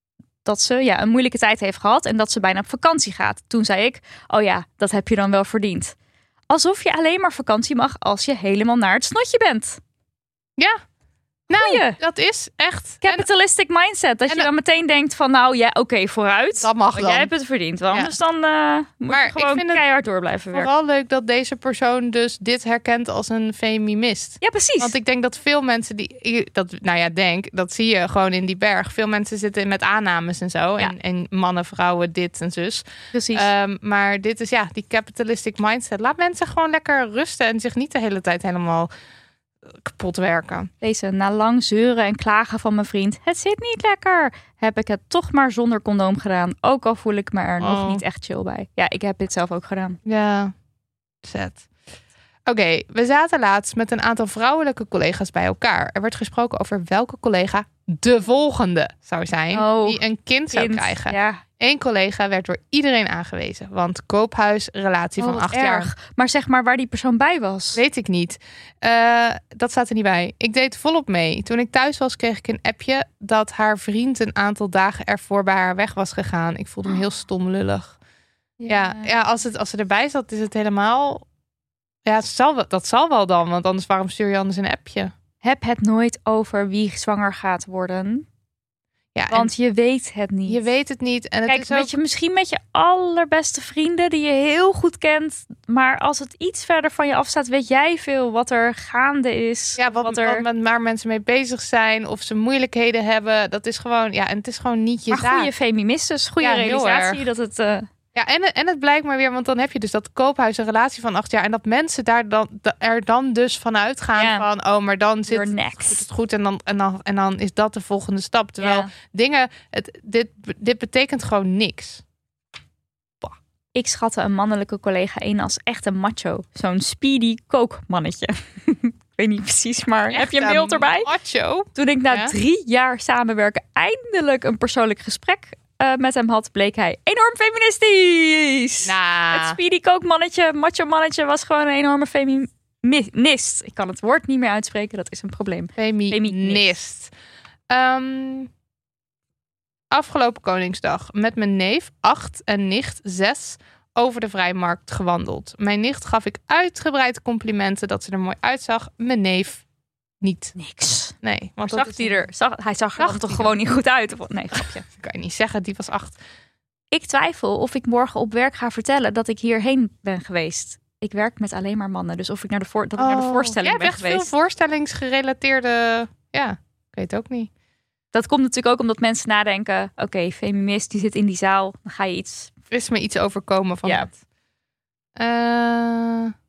dat ze ja, een moeilijke tijd heeft gehad en dat ze bijna op vakantie gaat. Toen zei ik, oh ja, dat heb je dan wel verdiend. Alsof je alleen maar vakantie mag als je helemaal naar het snotje bent. Ja, nou, Goeie. Dat is echt... Capitalistic en, mindset. Dat en je dan meteen denkt van, nou ja, oké, okay, vooruit. Dat mag dan. Jij hebt het verdiend, want ja. anders dan uh, moet maar je gewoon ik vind keihard door blijven werken. Vooral leuk dat deze persoon dus dit herkent als een feminist. Ja, precies. Want ik denk dat veel mensen die... Dat, nou ja, denk, dat zie je gewoon in die berg. Veel mensen zitten met aannames en zo. Ja. En, en mannen, vrouwen, dit en zus. Precies. Um, maar dit is ja, die capitalistic mindset. Laat mensen gewoon lekker rusten en zich niet de hele tijd helemaal... kapot werken. Deze, na lang zeuren en klagen van mijn vriend, het zit niet lekker, heb ik het toch maar zonder condoom gedaan. Ook al voel ik me er oh. nog niet echt chill bij. Ja, ik heb dit zelf ook gedaan. Ja, zet. Oké, okay, we zaten laatst met een aantal vrouwelijke collega's bij elkaar. Er werd gesproken over welke collega de volgende zou zijn oh, die een kind, kind zou krijgen. Ja. Eén collega werd door iedereen aangewezen. Want koophuis, relatie oh, van acht erg. jaar. Maar zeg maar waar die persoon bij was. Weet ik niet. Uh, dat staat er niet bij. Ik deed volop mee. Toen ik thuis was, kreeg ik een appje dat haar vriend een aantal dagen ervoor bij haar weg was gegaan. Ik voelde me heel stom lullig. Ja, ja, ja als, het, als ze erbij zat, is het helemaal... Ja, het zal, dat zal wel dan. Want anders, waarom stuur je anders een appje? Heb het nooit over wie zwanger gaat worden. Ja, want je weet het niet. Je weet het niet. En het Kijk, is weet ook... je, misschien met je allerbeste vrienden die je heel goed kent. Maar als het iets verder van je afstaat, weet jij veel wat er gaande is. Ja, wat, wat er... wat waar mensen mee bezig zijn. Of ze moeilijkheden hebben. Dat is gewoon, ja, en het is gewoon niet je maar zaak. goede feministes, goede ja, realisatie dat het... Uh... Ja, en, en het blijkt maar weer, want dan heb je dus dat koophuis een relatie van acht jaar. En dat mensen daar dan, er dan dus vanuit gaan ja. van, oh, maar dan zit het, het goed. En dan, en, dan, en dan is dat de volgende stap. Terwijl ja. dingen, het, dit, dit betekent gewoon niks. Bah. Ik schatte een mannelijke collega in als echt een macho. Zo'n speedy kookmannetje. Ik weet niet precies, maar echt heb je een beeld erbij? Macho? Toen ik na ja. drie jaar samenwerken eindelijk een persoonlijk gesprek Uh, met hem had, bleek hij enorm feministisch. Nah. Het speedy kookmannetje, macho mannetje was gewoon een enorme feminist. Ik kan het woord niet meer uitspreken, dat is een probleem. Feminist. feminist. Um, afgelopen Koningsdag met mijn neef, acht en nicht, zes, over de Vrijmarkt gewandeld. Mijn nicht gaf ik uitgebreid complimenten dat ze er mooi uitzag. Mijn neef niet. Niks. Nee. Want zag die er, zag, hij zag er dan toch gewoon niet goed uit? Of, nee, grapje. Dat kan je niet zeggen, die was acht. Ik twijfel of ik morgen op werk ga vertellen dat ik hierheen ben geweest. Ik werk met alleen maar mannen, dus of ik naar de, voor, dat ik oh, naar de voorstelling ben geweest. Ja, echt veel voorstellingsgerelateerde... Ja, ik weet het ook niet. Dat komt natuurlijk ook omdat mensen nadenken... Oké, okay, feminist, die zit in die zaal. Dan ga je iets... Er is me iets overkomen van ja. het. Uh...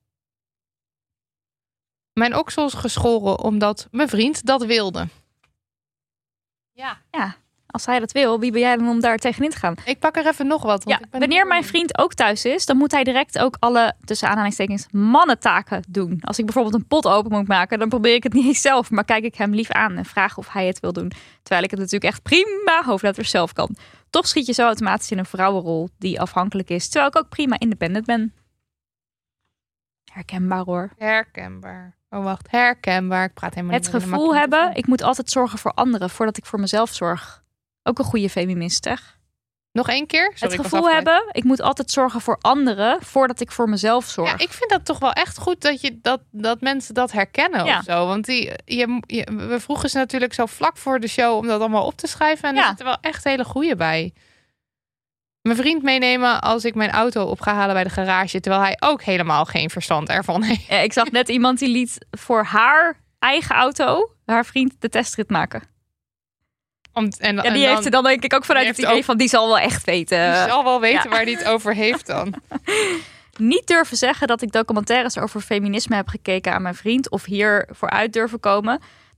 Mijn oksels geschoren omdat mijn vriend dat wilde. Ja. Ja, als hij dat wil, wie ben jij dan om daar tegenin te gaan? Ik pak er even nog wat. Want ja, ik ben wanneer mijn vriend ook thuis is, dan moet hij direct ook alle, tussen aanhalingstekens, mannentaken doen. Als ik bijvoorbeeld een pot open moet maken, dan probeer ik het niet zelf, maar kijk ik hem lief aan en vraag of hij het wil doen. Terwijl ik het natuurlijk echt prima hoofdletters zelf kan. Toch schiet je zo automatisch in een vrouwenrol die afhankelijk is, terwijl ik ook prima independent ben. Herkenbaar hoor. Herkenbaar. Oh, wacht. Herkenbaar. Ik praat helemaal het niet. Het gevoel hebben, ik moet altijd zorgen voor anderen voordat ik voor mezelf zorg. Ook een goede feminist, zeg. Nog één keer? Sorry, het gevoel hebben, ik moet altijd zorgen voor anderen voordat ik voor mezelf zorg. Ja, ik vind dat toch wel echt goed dat, je, dat, dat mensen dat herkennen ja. of zo. Want die, je, je, we vroegen ze natuurlijk zo vlak voor de show om dat allemaal op te schrijven. En ja. er zitten wel echt hele goede bij. Mijn vriend meenemen als ik mijn auto op ga halen bij de garage, terwijl hij ook helemaal geen verstand ervan heeft. Ja, ik zag net iemand die liet voor haar eigen auto haar vriend de testrit maken. Om, en, ja, die en heeft dan, er dan denk ik ook vanuit het idee ook, van die zal wel echt weten. Die zal wel weten ja. waar hij het over heeft dan. Niet durven zeggen dat ik documentaires over feminisme heb gekeken aan mijn vriend of hier vooruit durven komen.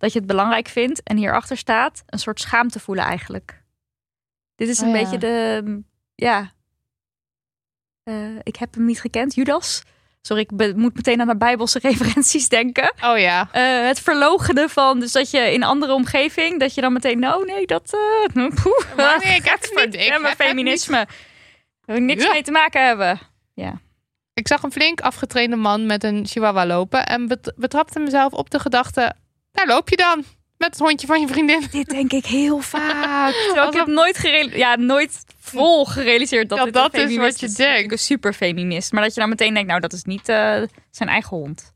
dat je het belangrijk vindt. En hierachter staat een soort schaamte voelen eigenlijk. Dit is een Oh, ja. beetje de... Ja. Uh, ik heb hem niet gekend. Judas. Sorry, ik be- moet meteen aan de Bijbelse referenties denken. Oh ja. Uh, het verloochenen van, dus dat je in een andere omgeving, dat je dan meteen, nou nee, dat... Uh, poeh, Maar nee, ik heb het niet. niet. Ik Ja, maar heb het feminisme. Daar wil ik niks Ja. mee te maken hebben. Ja. Ik zag een flink afgetrainde man met een chihuahua lopen en bet- betrapte mezelf op de gedachte, daar loop je dan, met het hondje van je vriendin. Dit denk ik heel vaak. Terwijl ik Alsof- heb nooit, gereali- ja, nooit vol gerealiseerd dat Ja, dit dat een is feminist wat je is. denkt. Ik een super feminist. Maar dat je dan meteen denkt, nou dat is niet uh, zijn eigen hond.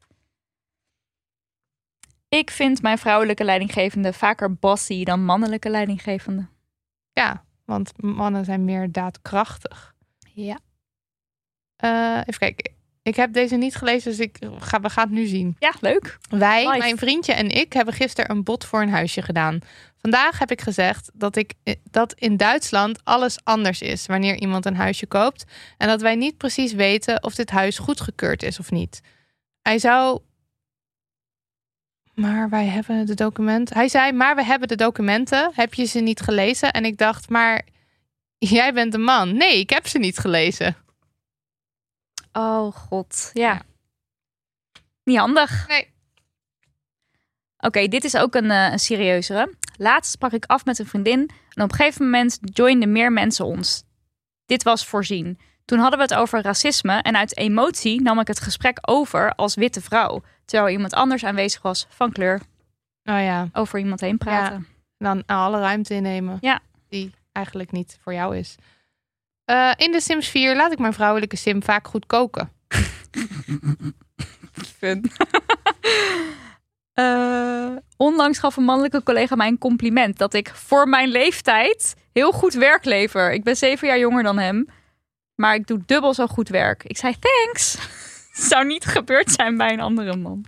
Ik vind mijn vrouwelijke leidinggevende vaker bossy dan mannelijke leidinggevende. Ja, want mannen zijn meer daadkrachtig. Ja. Uh, even kijken. Ik heb deze niet gelezen, dus ik ga, we gaan het nu zien. Ja, leuk. Wij, Live. mijn vriendje en ik, hebben gisteren een bod voor een huisje gedaan. Vandaag heb ik gezegd dat, ik, dat in Duitsland alles anders is wanneer iemand een huisje koopt. En dat wij niet precies weten of dit huis goedgekeurd is of niet. Hij zou... Maar wij hebben de documenten... Hij zei, maar we hebben de documenten. Heb je ze niet gelezen? En ik dacht, maar jij bent een man. Nee, ik heb ze niet gelezen. Oh god, ja. ja. Niet handig. Nee. Oké, okay, dit is ook een, uh, een serieuzere. Laatst sprak ik af met een vriendin en op een gegeven moment joinden meer mensen ons. Dit was voorzien. Toen hadden we het over racisme en uit emotie nam ik het gesprek over als witte vrouw. Terwijl iemand anders aanwezig was van kleur. Oh ja. Over iemand heen praten. Ja. En dan alle ruimte innemen. Ja. Die eigenlijk niet voor jou is. Uh, in de Sims vier laat ik mijn vrouwelijke sim vaak goed koken. Fun. uh, onlangs gaf een mannelijke collega mij een compliment dat ik voor mijn leeftijd heel goed werk lever. Ik ben zeven jaar jonger dan hem, maar ik doe dubbel zo goed werk. Ik zei thanks. Zou niet gebeurd zijn bij een andere man.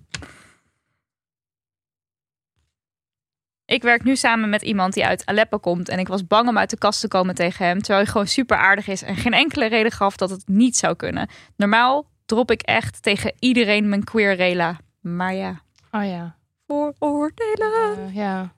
Ik werk nu samen met iemand die uit Aleppo komt en ik was bang om uit de kast te komen tegen hem, terwijl hij gewoon super aardig is en geen enkele reden gaf dat het niet zou kunnen. Normaal drop ik echt tegen iedereen mijn queer rela. Maar ja. Oh ja. Vooroordelen. Uh, ja.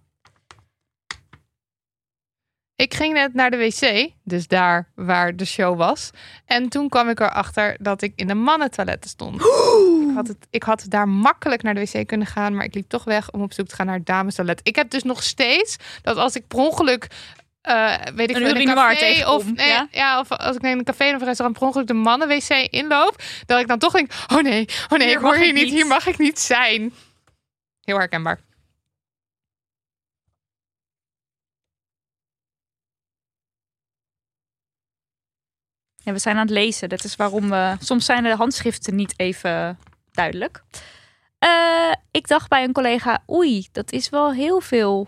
Ik ging net naar de wc, dus daar waar de show was. En toen kwam ik erachter dat ik in de mannentoiletten stond. Ik had, het, ik had daar makkelijk naar de wc kunnen gaan, maar ik liep toch weg om op zoek te gaan naar het damestoilet. Ik heb dus nog steeds dat als ik per ongeluk, uh, weet ik een veel, in een café of, nee, ja? ja, of als ik in een café of een restaurant per ongeluk de mannen-wc inloop, dat ik dan toch denk, oh nee, oh nee, Hier ik hoor mag hier ik niet, niet. hier mag ik niet zijn. Heel herkenbaar. Ja, we zijn aan het lezen. Dat is waarom we... Soms zijn de handschriften niet even duidelijk. Uh, ik dacht bij een collega... Oei, dat is wel heel veel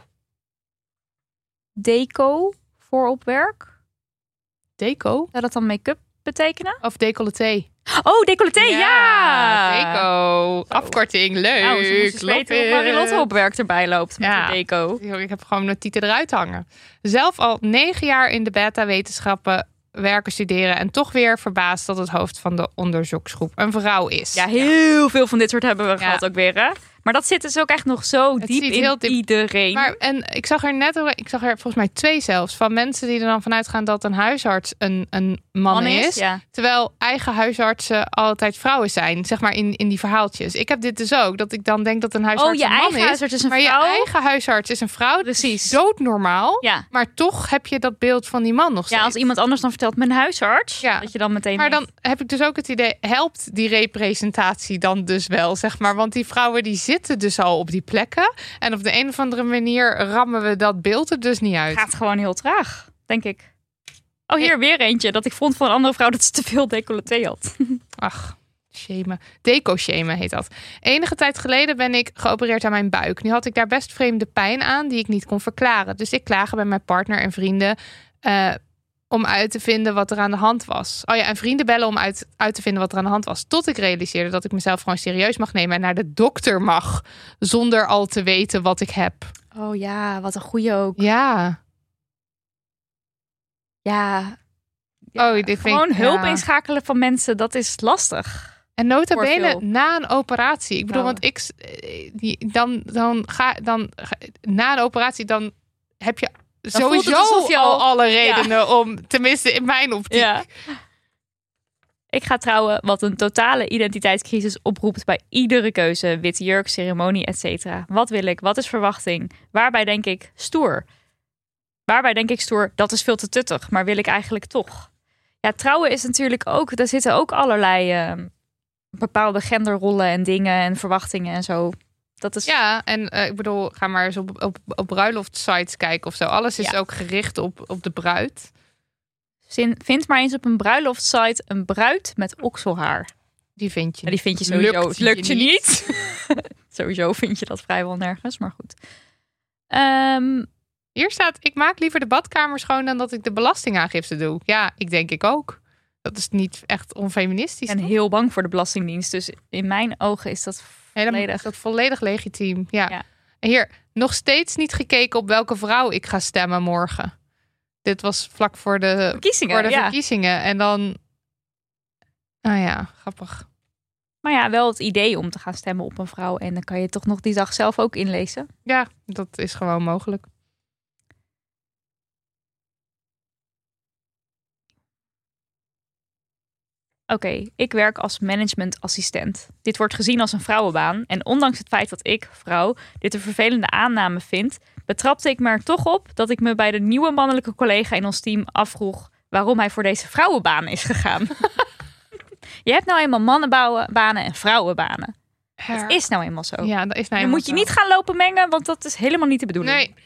deco voor op werk. Deco? Zou dat dan make-up betekenen? Of decolleté? Oh, decolleté, ja! ja! Deco. Zo. Afkorting, leuk. Nou, ze moest eens weten hoe Marilotte op werk erbij loopt met Ja. de deco. Ik heb gewoon mijn titel eruit hangen. Zelf al negen jaar in de beta-wetenschappen werken, studeren en toch weer verbaasd dat het hoofd van de onderzoeksgroep een vrouw is. Ja, heel ja. veel van dit soort hebben we Ja. gehad ook weer, hè? Maar dat zit dus ook echt nog zo Het diep zit in heel diep. iedereen. Maar en ik zag er net, ik zag er volgens mij twee zelfs van mensen die er dan vanuit gaan dat een huisarts een, een man, Man is, is, ja. terwijl eigen huisartsen altijd vrouwen zijn, zeg maar in, in die verhaaltjes. Ik heb dit dus ook, dat ik dan denk dat een huisarts Oh, je een man eigen is, huisarts is een maar vrouw? je eigen huisarts is een vrouw. Precies. Doodnormaal. Ja. Maar toch heb je dat beeld van die man nog steeds. Ja, als iemand anders dan vertelt mijn huisarts, Ja. dat je dan meteen Maar dan denkt, heb ik dus ook het idee, helpt die representatie dan dus wel, zeg maar. Want die vrouwen die zitten dus al op die plekken. En op de een of andere manier rammen we dat beeld er dus niet uit. gaat gewoon heel traag, denk ik. Oh, hier weer eentje. Dat ik vond van een andere vrouw dat ze te veel decolleté had. Ach, shamen. Deco-shamen heet dat. Enige tijd geleden ben ik geopereerd aan mijn buik. Nu had ik daar best vreemde pijn aan die ik niet kon verklaren. Dus ik klaagde bij mijn partner en vrienden uh, om uit te vinden wat er aan de hand was. Oh ja, en vrienden bellen om uit, uit te vinden wat er aan de hand was. Tot ik realiseerde dat ik mezelf gewoon serieus mag nemen en naar de dokter mag. Zonder al te weten wat ik heb. Oh ja, wat een goeie ook. Ja. Ja. Oh, dit vind Gewoon ik, hulp ja. inschakelen van mensen, dat is lastig. En nota Voor bene veel. na een operatie. Ik bedoel, Vrouwen. want ik s- eh, die, dan, dan ga dan ga- na een operatie dan heb je voelt het sowieso alsof je al al- alle redenen om, tenminste in mijn optiek. Ja. Ik ga trouwen, wat een totale identiteitscrisis oproept bij iedere keuze. Witte jurk, ceremonie, et cetera. Wat wil ik? Wat is verwachting? Waarbij denk ik stoer? Waarbij denk ik stoer? Dat is veel te tuttig, maar wil ik eigenlijk toch? Ja, trouwen is natuurlijk ook, daar zitten ook allerlei eh, bepaalde genderrollen en dingen en verwachtingen en zo. Dat is Ja, en eh, ik bedoel, ga maar eens op, op, op bruiloftssites kijken of zo. Alles is Ja. ook gericht op, op de bruid. Zin- vind maar eens op een bruiloftsite een bruid met okselhaar. Die vind je. Maar die vind je sowieso. Lukt Lukt, je lukt je niet. niet. Sowieso vind je dat vrijwel nergens, maar goed. Ehm, Hier staat, ik maak liever de badkamer schoon dan dat ik de belastingaangifte doe. Ja, ik denk ik ook. Dat is niet echt onfeministisch. ik ben toch? heel bang voor de Belastingdienst. Dus in mijn ogen is dat Helemaal, volledig. is dat volledig legitiem. Ja. Ja. En hier, nog steeds niet gekeken op welke vrouw ik ga stemmen morgen. Dit was vlak voor de, verkiezingen. voor de ja. verkiezingen. En dan... Ah ja, grappig. Maar ja, wel het idee om te gaan stemmen op een vrouw. En dan kan je toch nog die dag zelf ook inlezen. Ja, dat is gewoon mogelijk. Oké, ik werk als managementassistent. Dit wordt gezien als een vrouwenbaan. En ondanks het feit dat ik, vrouw, dit een vervelende aanname vind, betrapte ik me er toch op dat ik me bij de nieuwe mannelijke collega in ons team afvroeg waarom hij voor deze vrouwenbaan is gegaan. Je hebt nou eenmaal mannenbanen en vrouwenbanen. Het is nou eenmaal zo. Ja, dat is nou Dan eenmaal moet je zo. niet gaan lopen mengen, want dat is helemaal niet de bedoeling. Nee.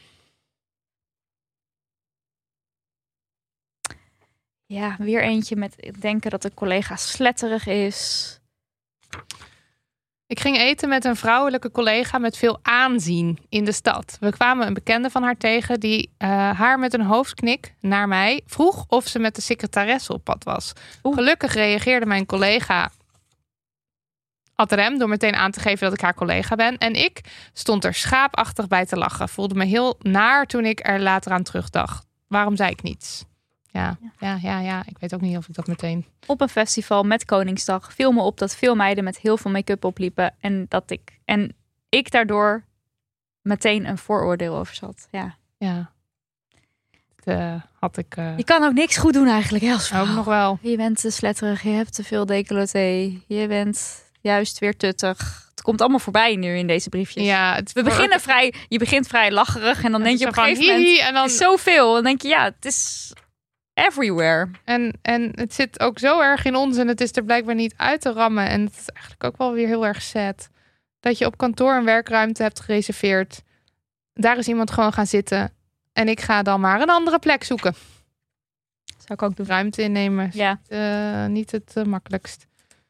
Ja, weer eentje met denken dat een collega sletterig is. Ik ging eten met een vrouwelijke collega met veel aanzien in de stad. We kwamen een bekende van haar tegen die uh, haar met een hoofdknik naar mij vroeg of ze met de secretaresse op pad was. Oeh. Gelukkig reageerde mijn collega ad rem door meteen aan te geven dat ik haar collega ben. En ik stond er schaapachtig bij te lachen. Voelde me heel naar toen ik er later aan terugdacht. Waarom zei ik niets? Ja, ja, ja, ja. Ik weet ook niet of ik dat meteen... Op een festival met Koningsdag viel me op dat veel meiden met heel veel make-up opliepen. En dat ik, en ik daardoor meteen een vooroordeel over zat. Ja. Ja. Dat uh, had ik... Uh... Je kan ook niks goed doen eigenlijk. Hè, als vrouw. Ook nog wel. Je bent te sletterig, je hebt te veel decolleté. Je bent juist weer tuttig. Het komt allemaal voorbij nu in deze briefjes. Ja, het We beginnen vrij, je begint vrij lacherig en dan denk je op een gegeven moment, hihi, en dan het is zoveel. Dan denk je, ja, het is everywhere. En, en het zit ook zo erg in ons en het is er blijkbaar niet uit te rammen. En het is eigenlijk ook wel weer heel erg sad. Dat je op kantoor een werkruimte hebt gereserveerd. Daar is iemand gewoon gaan zitten. En ik ga dan maar een andere plek zoeken. Zou ik ook doen. Ruimte innemen is Ja. uh, niet het uh, makkelijkst.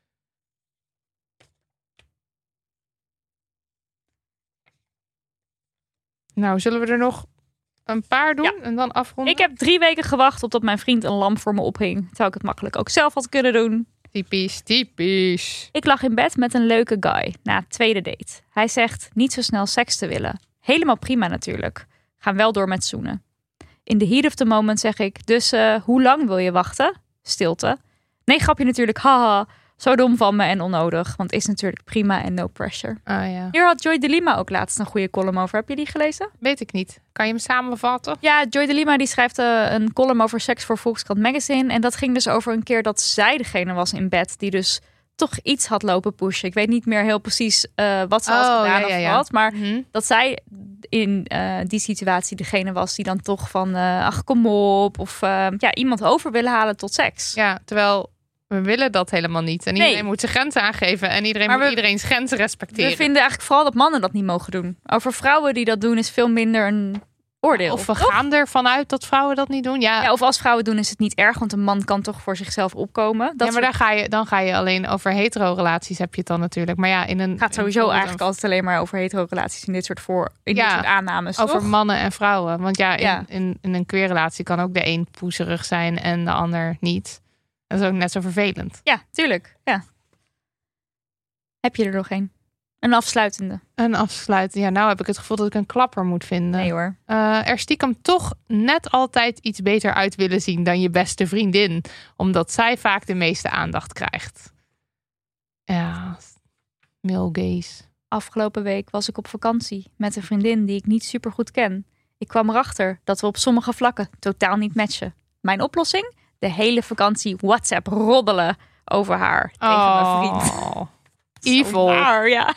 Nou, zullen we er nog een paar doen Ja. en dan afronden? Ik heb drie weken gewacht op dat mijn vriend een lamp voor me ophing. Terwijl ik het makkelijk ook zelf had kunnen doen. Typisch, typisch. Ik lag in bed met een leuke guy na het tweede date. Hij zegt niet zo snel seks te willen. Helemaal prima natuurlijk. Gaan wel door met zoenen. In the heat of the moment zeg ik, dus uh, hoe lang wil je wachten? Stilte. Nee, grapje natuurlijk, haha. Zo dom van me en onnodig, want is natuurlijk prima en no pressure. Ah ja, Hier had Joy de Lima ook laatst een goede column over. Heb je die gelezen? weet ik niet. Kan je hem samenvatten? Ja, Joy de Lima die schrijft uh, een column over seks voor Volkskrant Magazine. En dat ging dus over een keer dat zij degene was in bed die dus toch iets had lopen pushen. Ik weet niet meer heel precies uh, wat ze had Oh, gedaan ja, of ja, ja. wat. Maar Mhm. dat zij in uh, die situatie degene was die dan toch van... Uh, ach, kom op. Of uh, ja, iemand over willen halen tot seks. Ja, terwijl we willen dat helemaal niet. En Nee. iedereen moet zijn grenzen aangeven. En iedereen Maar moet we- iedereen's grenzen respecteren. We vinden eigenlijk vooral dat mannen dat niet mogen doen. Over vrouwen die dat doen is veel minder een oordeel. Of we toch? gaan ervan uit dat vrouwen dat niet doen. Ja, Ja, of als vrouwen doen is het niet erg, want een man kan toch voor zichzelf opkomen. Dat ja maar daar ga je, dan ga je alleen over hetero-relaties heb je het dan natuurlijk. Maar ja, in een... gaat sowieso in bijvoorbeeld eigenlijk altijd alleen maar over hetero-relaties in dit soort voor in Ja, dit soort aannames. een- over toch? mannen en vrouwen. Want ja, in, Ja. In, in een queer-relatie kan ook de een poeserig zijn en de ander niet. Dat is ook net zo vervelend. Ja, tuurlijk. Ja. Heb je er nog een? Een afsluitende? En afsluiten. Ja, nou heb ik het gevoel dat ik een klapper moet vinden. Nee hoor. Uh, er stiekem toch net altijd iets beter uit willen zien dan je beste vriendin. Omdat zij vaak de meeste aandacht krijgt. Ja, male gaze. Afgelopen week was ik op vakantie met een vriendin die ik niet super goed ken. Ik kwam erachter dat we op sommige vlakken totaal niet matchen. Mijn oplossing? De hele vakantie WhatsApp roddelen over haar tegen Oh, mijn vriend. evil. Zo waar, ja.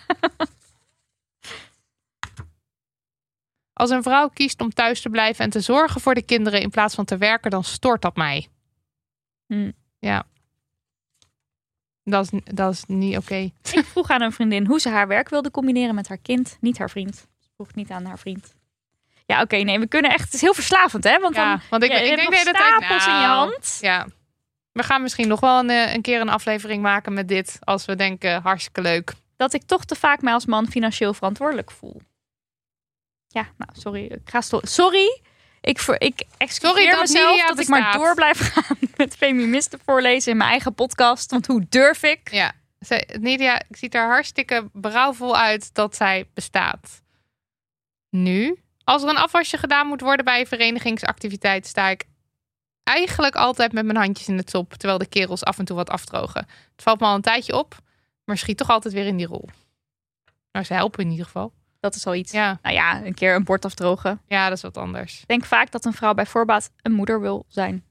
Als een vrouw kiest om thuis te blijven en te zorgen voor de kinderen in plaats van te werken, dan stoort dat mij. Hm. Ja. Dat is, dat is niet oké. Okay. Ik vroeg aan een vriendin hoe ze haar werk wilde combineren met haar kind, niet haar vriend. Ze vroeg niet aan haar vriend. Ja, oké, okay, nee, we kunnen echt... Het is heel verslavend, hè? Want, Ja, dan, want ik, ja, ik je denk hebt de nog hele tijd... stapels in je nou, hand. Ja. We gaan misschien nog wel een, een keer een aflevering maken met dit. Als we denken, hartstikke leuk. Dat ik toch te vaak mij als man financieel verantwoordelijk voel. Ja, nou, sorry. Ik ga sto- sorry. Ik, voor, ik excuseer Sorry dat mezelf Nidia dat ik bestaat. maar door blijf gaan met feministen voorlezen in mijn eigen podcast. Want hoe durf ik? Ja, zij, Nidia, ik zie er hartstikke berouwvol uit dat zij bestaat. Nu, als er een afwasje gedaan moet worden bij een verenigingsactiviteit, sta ik eigenlijk altijd met mijn handjes in het sop, terwijl de kerels af en toe wat afdrogen. Het valt me al een tijdje op, maar schiet toch altijd weer in die rol. Nou, ze helpen in ieder geval. Dat is al iets. Ja, Nou ja, een keer een bord afdrogen. ja, dat is wat anders. Ik denk vaak dat een vrouw bij voorbaat een moeder wil zijn.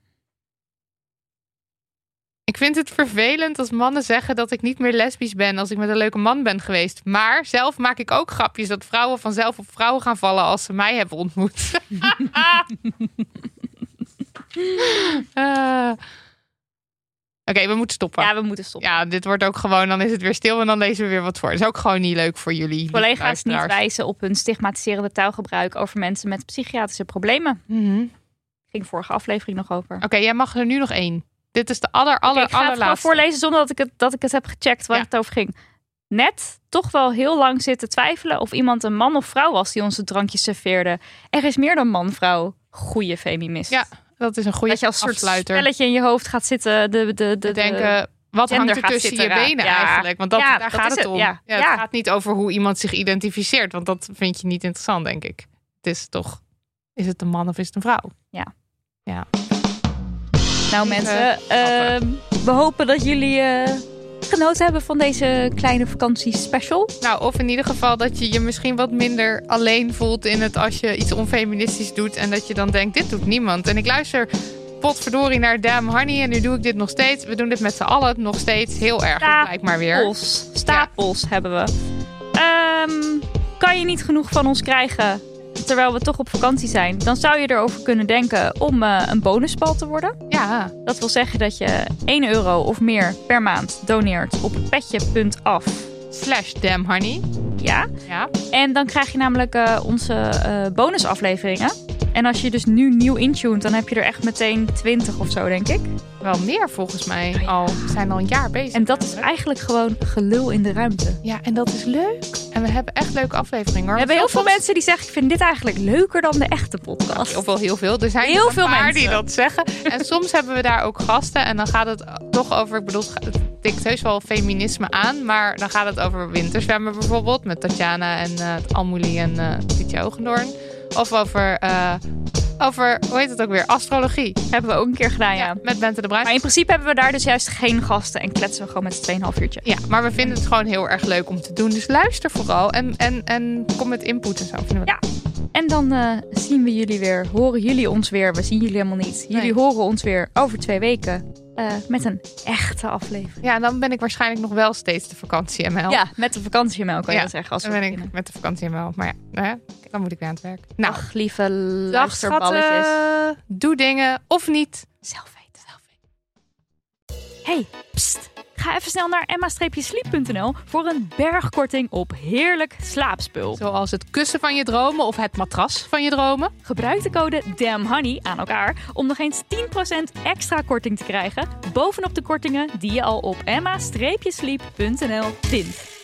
Ik vind het vervelend als mannen zeggen dat ik niet meer lesbisch ben als ik met een leuke man ben geweest. Maar zelf maak ik ook grapjes dat vrouwen vanzelf op vrouwen gaan vallen als ze mij hebben ontmoet. uh. Oké, okay, we moeten stoppen. Ja, we moeten stoppen. Ja, dit wordt ook gewoon, dan is het weer stil en dan lezen we weer wat voor. Dat is ook gewoon niet leuk voor jullie. Collega's niet wijzen op hun stigmatiserende taalgebruik over mensen met psychiatrische problemen. Mm-hmm. Ging vorige aflevering nog over. Oké, okay, jij mag er nu nog één. Dit is de aller, aller, okay, ik ga het allerlaatste. gewoon voorlezen zonder dat ik het, dat ik het heb gecheckt waar Ja. het over ging. Net toch wel heel lang zitten twijfelen of iemand een man of vrouw was die onze drankjes serveerde. Er is meer dan man-vrouw. Goeie feminist. Ja, dat is een goede Dat je als soort afsluiter. spelletje in je hoofd gaat zitten. De, de, de, Te denken, wat hangt er gender gaat tussen zitten je raken. benen Ja. eigenlijk? Want dat, Ja, daar dat gaat is het het. om. Ja. Ja, het Ja. gaat niet over hoe iemand zich identificeert. Want dat vind je niet interessant, denk ik. Het is toch, is het een man of is het een vrouw? Ja. Ja. Nou mensen, uh, we hopen dat jullie uh, genoten hebben van deze kleine vakantiespecial. Nou, of in ieder geval dat je je misschien wat minder alleen voelt in het als je iets onfeministisch doet. En dat je dan denkt, dit doet niemand. En ik luister potverdorie naar Damn Honey en nu doe ik dit nog steeds. We doen dit met z'n allen nog steeds heel erg, Stapels, lijkt maar weer. Stapels, stapels ja. hebben we. Um, kan je niet genoeg van ons krijgen terwijl we toch op vakantie zijn, dan zou je erover kunnen denken om uh, een bonusbal te worden. Ja. Dat wil zeggen dat je één euro of meer per maand doneert op petje.af slash Damn Honey. Ja. ja. En dan krijg je namelijk uh, onze uh, bonusafleveringen. En als je dus nu nieuw intuned, dan heb je er echt meteen twintig of zo, denk ik. Wel meer volgens mij. Oh, ja. al. We zijn al een jaar bezig. En dat is eigenlijk gewoon gelul in de ruimte. Ja, en dat is leuk. En we hebben echt leuke afleveringen. Hoor. We hebben heel veel mensen die zeggen, ik vind dit eigenlijk leuker dan de echte podcast. Heel veel, heel veel. Er zijn heel een veel paar mensen die dat zeggen. En soms hebben we daar ook gasten. En dan gaat het toch over, ik bedoel, het tikt heus wel feminisme aan. Maar dan gaat het over winterzwemmen bijvoorbeeld. Met Tatjana en uh, Almoelie en uh, Tietje Ogendoorn. Of over, uh, over, hoe heet het ook weer, astrologie. Hebben we ook een keer gedaan, ja. ja. Met Bente de Bruin. Maar in principe hebben we daar dus juist geen gasten en kletsen we gewoon met z'n tweeënhalf uurtje. Ja, maar we vinden het gewoon heel erg leuk om te doen. Dus luister vooral en, en, en kom met input en zo. Vinden we ja, en dan uh, zien we jullie weer, horen jullie ons weer. We zien jullie helemaal niet. Jullie nee. horen ons weer over twee weken. Uh, met een echte aflevering. Ja, dan ben ik waarschijnlijk nog wel steeds de vakantie M L. Ja, met de vakantie M L kan je ja, dat zeggen. Als dan we ben beginnen. ik met de vakantie M L. Maar ja, nou ja, dan moet ik weer aan het werk. Nou, Ach, lieve luisterballetjes. Doe dingen of niet. Zelf weten. Zelf weten. Hey, pst. Ga even snel naar emma sleep punt n l voor een bergkorting op heerlijk slaapspul. Zoals het kussen van je dromen of het matras van je dromen. Gebruik de code DAMNHONEY aan elkaar om nog eens tien procent extra korting te krijgen bovenop de kortingen die je al op emma sleep punt n l vindt.